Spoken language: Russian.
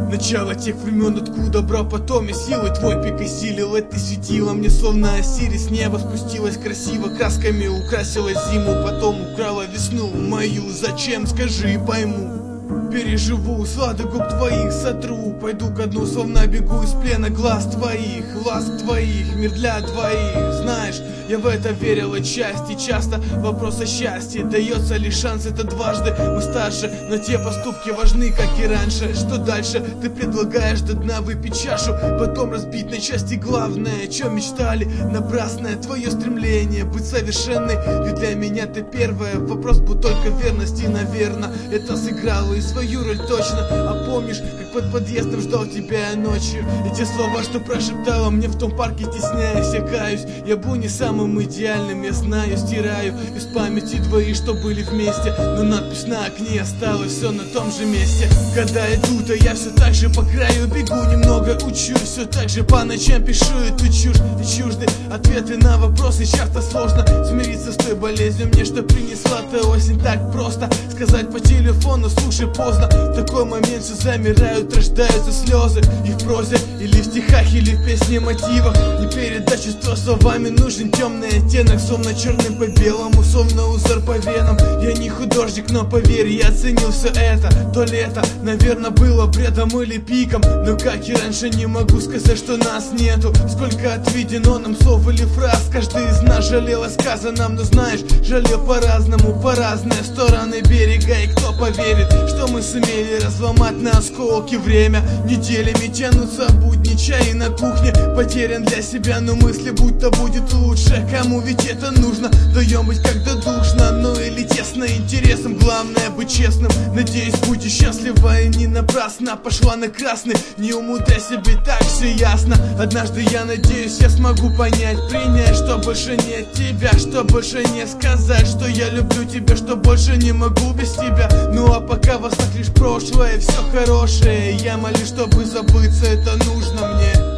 Начало тех времен, откуда брал потом и силы. Твой пик осилил, это светило мне словно Осирис. Небо спустилось красиво, красками украсило зиму, потом украла весну мою. Зачем, скажи, пойму. Переживу, слады губ твоих сотру, пойду ко дну, словно бегу из плена глаз твоих, ласк твоих, мир для двоих. Знаешь, я в это верил отчасти, часто вопрос о счастье, дается ли шанс, это дважды. Мы старше, но те поступки важны, как и раньше. Что дальше? Ты предлагаешь до дна выпить чашу, потом разбить на части. Главное, о чем мечтали, напрасное твое стремление быть совершенной. Ведь для меня ты первая, вопрос был только верности, наверное, это сыграло и свою роль точно. А помнишь, как под подъездом ждал тебя я ночью, и те слова, что прошептала мне в том парке, стесняясь, я каюсь. Я был не самым идеальным, я знаю, стираю из памяти двоих, что были вместе, но надпись на окне осталась все на том же месте. Когда иду, то я все так же по краю бегу, немного учусь, все так же по ночам пишу эту чушь. И чужды ответы на вопросы, часто сложно смириться с той болезнью мне, что принесла та осень. Так просто сказать по телефону, слушай, поздно. В такой момент все замирают, рождаются слезы. И в прозе, или в стихах, или в песне мотивах. Не передать чувства словами, нужен темный оттенок, словно черным по белому, словно узор по венам. Я не художник, но поверь, я оценил все это. То лето, наверное, было бредом или пиком, но как и раньше не могу сказать, что нас нету. Сколько отведено нам слов или фраз, каждый из нас жалел о сказанном, но знаешь, жалел по-разному, по разные стороны берега. И кто поверит, что мы сумели разломать на осколки время? Неделями тянутся будни, чай на кухне, потерян для себя, но мысли будто будет лучше. Кому ведь это нужно? Даем быть когда душно, ну или тесно интересом. Главное быть честным, надеюсь, будешь счастлива и не напрасно пошла на красный. Не умудряй себе, так все ясно. Однажды я надеюсь, я смогу понять, принять, что больше нет тебя, что больше не сказать, что я люблю тебя, что больше не могу без тебя. Ну а пока в снах лишь прошлое, все хорошее. Я молюсь, чтобы забыться, это нужно мне.